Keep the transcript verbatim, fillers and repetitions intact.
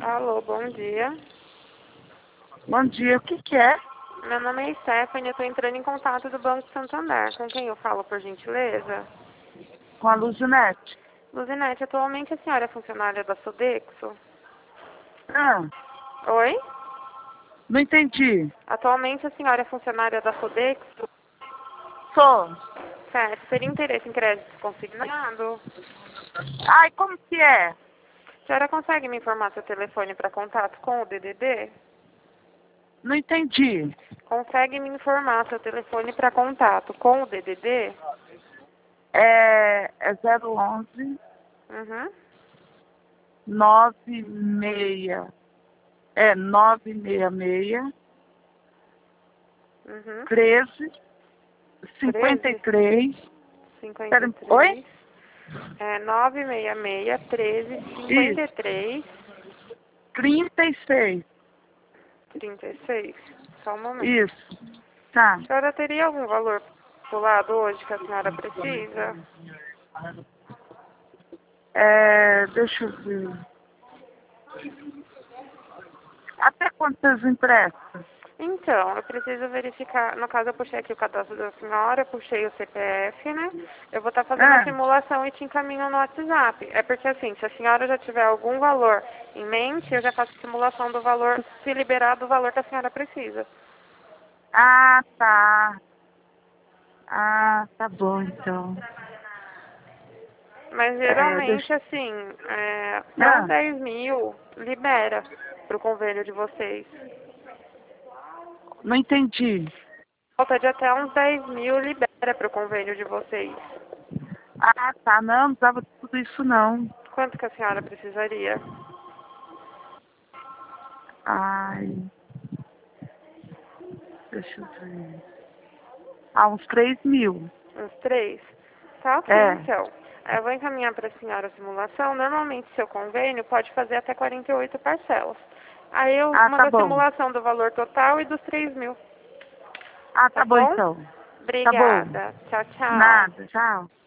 Alô, bom dia. Bom dia, o que que é? Meu nome é Stephanie, eu estou entrando em contato do Banco Santander. Com quem eu falo, por gentileza? Com a Luzinete. Luzinete, atualmente a senhora é funcionária da Sodexo? Ah, Oi? não entendi. Atualmente a senhora é funcionária da Sodexo? Sou. Certo. Teria interesse em crédito consignado? Ai, como que é? A senhora consegue me informar seu telefone para contato com o D D D? Não entendi. Consegue me informar seu telefone para contato com o D D D? É, é zero onze Uhum. nove seis. É nove seis seis Uhum. treze cinquenta e treze, três. cinquenta e Pera, oi? três. É nove seis seis, treze, cinquenta e Isso. três, trinta e seis. trinta e seis. Só um momento. Isso. Tá. A senhora teria algum valor pulado hoje que a senhora precisa? É, deixa eu ver. Até quantas emprestas? Então, eu preciso verificar, no caso eu puxei aqui o cadastro da senhora, puxei o C P F, né? Eu vou estar fazendo a Ah, simulação e te encaminho no WhatsApp. É porque assim, se a senhora já tiver algum valor em mente, eu já faço a simulação do valor, se liberar do valor que a senhora precisa. ah, tá. Ah, tá bom então. Mas É, geralmente, deixa... assim, é, até uns Ah, dez mil libera pro convênio de vocês. não entendi. Falta de até uns dez mil libera pro convênio de vocês. Ah, tá. Não, não precisava de tudo isso não. Quanto que a senhora precisaria? Ai, deixa eu ver. Ah, uns três mil. Uns três? Tá ok, É. então. Aí eu vou encaminhar para a senhora a simulação. Normalmente, seu convênio pode fazer até quarenta e oito parcelas. Aí eu Ah, mando tá a bom. simulação do valor total e dos três mil. Ah, Tá tá bom bom? então. Tá bom. Obrigada. Tchau, tchau. Nada, tchau.